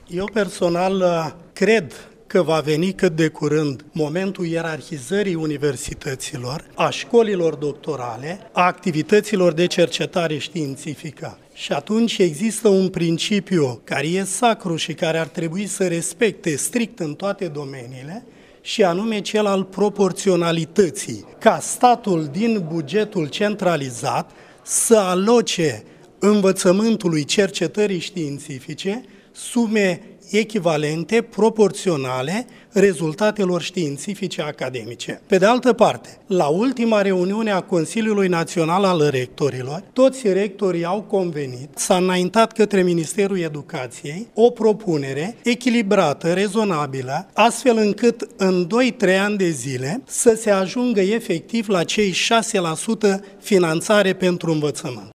Eu personal cred că va veni cât de curând momentul ierarhizării universităților, a școlilor doctorale, a activităților de cercetare științifică. Și atunci există un principiu care e sacru și care ar trebui să respecte strict în toate domeniile, și anume cel al proporționalității, ca statul din bugetul centralizat să aloce învățământului cercetării științifice sume echivalente, proporționale rezultatelor științifice academice. Pe de altă parte, la ultima reuniune a Consiliului Național al Rectorilor, toți rectorii au convenit, s-a înaintat către Ministerul Educației o propunere echilibrată, rezonabilă, astfel încât în 2-3 ani de zile să se ajungă efectiv la cei 6% finanțare pentru învățământ.